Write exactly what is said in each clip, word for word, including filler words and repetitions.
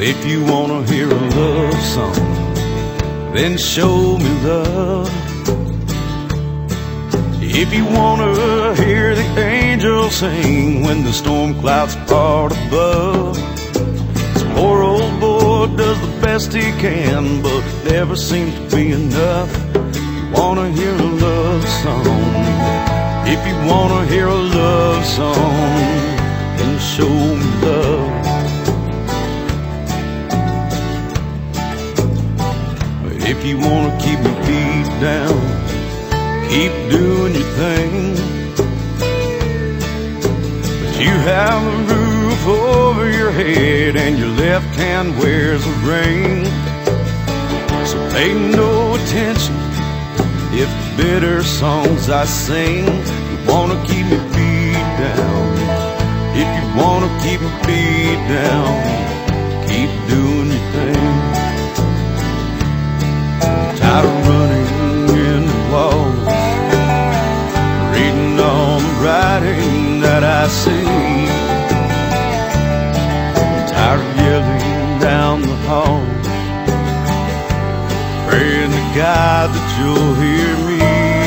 If you wanna hear a love song, then show me love. If you wanna hear the angels sing when the storm clouds part above, this poor old boy does the best he can, but it never seems to be enough. You wanna hear a love song? If you wanna hear a love song, then show me love. If you wanna keep me beat down, keep doing your thing, but you have a roof over your head and your left hand wears a ring. So pay no attention if bitter songs I sing. You wanna keep me beat down, if you wanna keep me beat down, keep doing your thing. Tired of running into walls, reading all the writing that I see. I'm tired of yelling down the hall, praying to God that you'll hear me.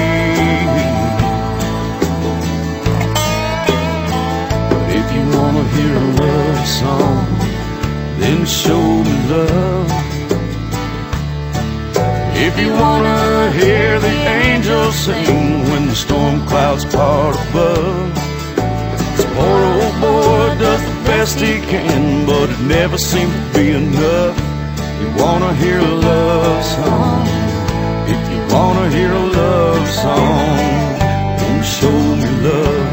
But if you wanna hear a love song, then show me love. If you wanna hear the angels sing when the storm clouds part above, this poor old boy does the best he can, but it never seems to be enough. You wanna hear a love song? If you wanna hear a love song, then show me love.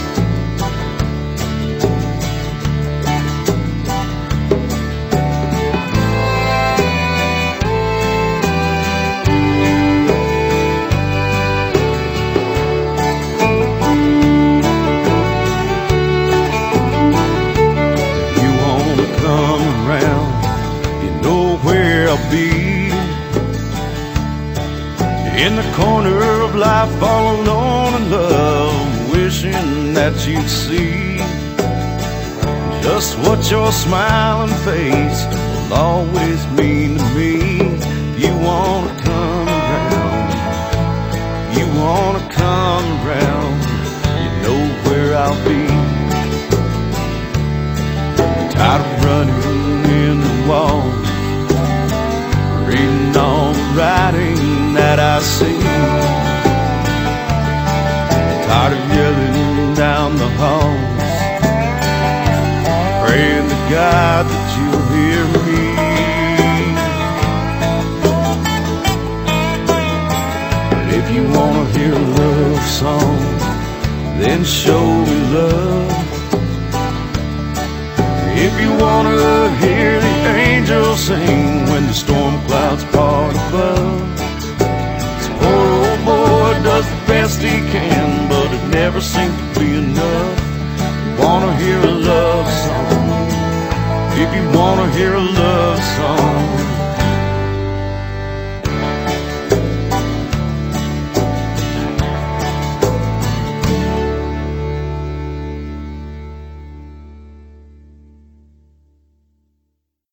Be in the corner of life, all alone in love, wishing that you'd see just what your smiling face will always mean to me. You wanna come around, you wanna come around, you know where I'll be. Tired of running in the walls, reading all the writing that I see. Tired of yelling down the halls, praying to God that you'll hear me. But if you wanna hear a love song, then show me love. If you wanna hear the angels sing when the storm clouds part above, this poor old boy does the best he can, but it never seems to